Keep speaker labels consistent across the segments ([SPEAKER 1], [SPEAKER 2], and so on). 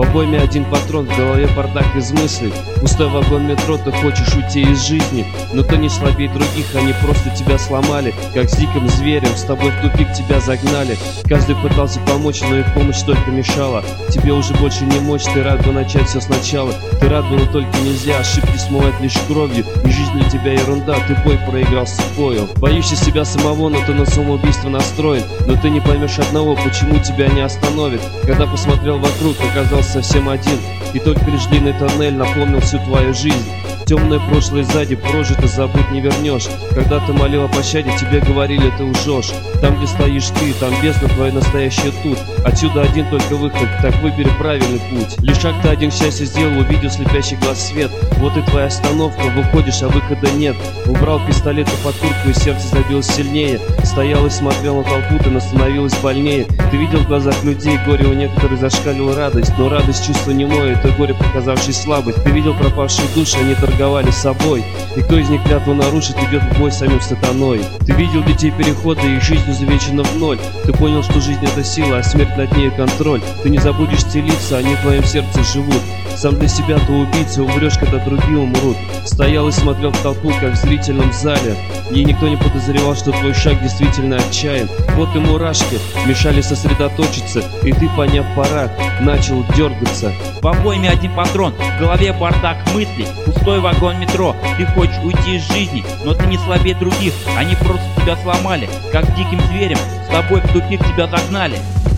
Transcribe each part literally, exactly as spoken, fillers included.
[SPEAKER 1] обойме один патрон, в голове бардак из мыслей. Пустой вагон метро, ты хочешь уйти из жизни, но ты не слабее других, они просто тебя сломали. Как с диким зверем, с тобой в тупик тебя загнали. Каждый пытался помочь, но их помощь только мешала. Тебе уже больше не мочь, ты рад бы начать все сначала. Ты рад бы, но только нельзя, ошибки смывать лишь кровью. И жизнь для тебя ерунда, ты бой проиграл с бою. Боишься себя самого, но ты на самоубийство настроен. Но ты не поймешь одного, почему тебя не остановит. Когда посмотрел вокруг, оказался совсем один. И только лишь длинный тоннель напомнил всю твою жизнь. Темное прошлое сзади, прожито забыть не вернешь. Когда ты молил о пощаде, тебе говорили, ты лжешь. Там, где стоишь ты, там бездна твоя настоящая тут. Отсюда один только выход, так выбери правильный путь. Лишь шаг ты один счастье сделал, увидел слепящий глаз свет. Вот и твоя остановка, выходишь, а выхода нет. Убрал пистолет под куртку, и сердце забилось сильнее. Стоял и смотрел на толпу, ты становилось больнее. Ты видел в глазах людей, горе у некоторых зашкалила радость. Но радость чувство немое, это горе, показавший слабость. Ты видел пропавшие души, они торговали собой. И кто из них клятву нарушит, идет в бой с самим сатаной. Ты видел детей перехода, и их жизнь изувечена в ноль. Ты понял, что жизнь это сила, а смерть над ней контроль. Ты не забудешь целиться, они в твоем сердце живут. Сам для себя ты убийца, умрешь, когда другие умрут. Стоял и смотрел в толпу, как в зрительном зале. И никто не подозревал, что твой шаг действительно отчаян. Вот и мурашки мешали сосредоточиться. И ты, поняв пора, начал дергаться.
[SPEAKER 2] В обойме один патрон, в голове бардак мыслей. Пустой вагон метро, ты хочешь уйти из жизни, но ты не слабее других, они просто тебя сломали. Как диким зверем, с тобой в тупик тебя загнали.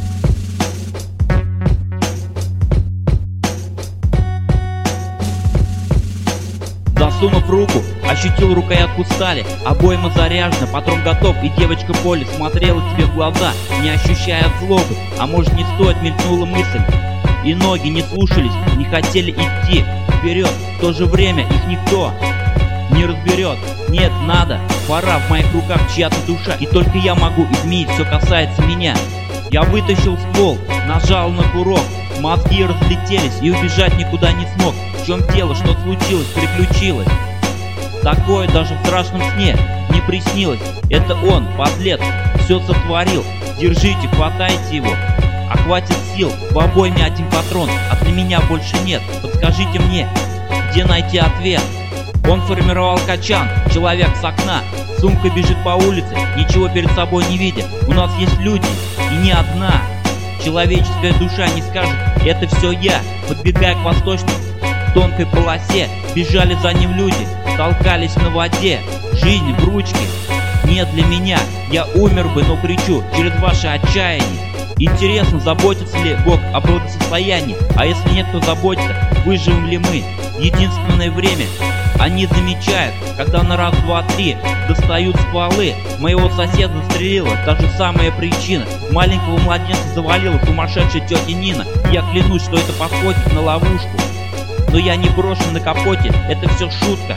[SPEAKER 2] Засунув руку, ощутил рукоятку стали. Обойма заряжена, патрон готов, и девочка Поля смотрела тебе в глаза, не ощущая злобы. А может, не стоит, мелькнула мысль. И ноги не слушались, не хотели идти вперед. В то же время их никто не разберет. Нет, надо, пора, в моих руках чья-то душа, и только я могу изменить, все касается меня. Я вытащил ствол, нажал на курок, мозги разлетелись, и убежать никуда не смог. В чем дело, что случилось, приключилось? Такое даже в страшном сне не приснилось. Это он, подлец, все сотворил. Держите, хватайте его. А хватит сил, в обойме один патрон, а для меня больше нет. Подскажите мне, где найти ответ? Он формировал качан, человек с окна. Сумка бежит по улице, ничего перед собой не видя. У нас есть люди, и не одна. Человеческая душа не скажет, это все я. Подбегая к восточной тонкой полосе, бежали за ним люди, толкались на воде. Жизнь в ручке не для меня. Я умер бы, но кричу через ваше отчаяние. Интересно, заботится ли Бог о благосостоянии? А если нет, то заботится, выживем ли мы? Единственное время они замечают, когда на раз, два, три достают стволы. Моего соседа застрелила та же самая причина. Маленького младенца завалила сумасшедшая тетя Нина. Я клянусь, что это походит на ловушку. Но я не брошен на капоте, это все шутка.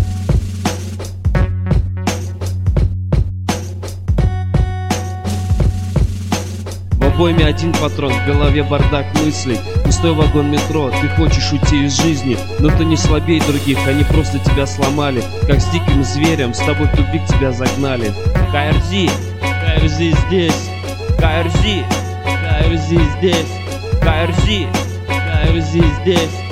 [SPEAKER 1] В обойме один патрон, в голове бардак мыслей. Пустой вагон метро, ты хочешь уйти из жизни, но ты не слабее других, они просто тебя сломали. Как с диким зверем, с тобой в тупик тебя загнали.
[SPEAKER 2] КРЗ, КРЗ здесь, КРЗ, КРЗ здесь, КРЗ, КРЗ здесь.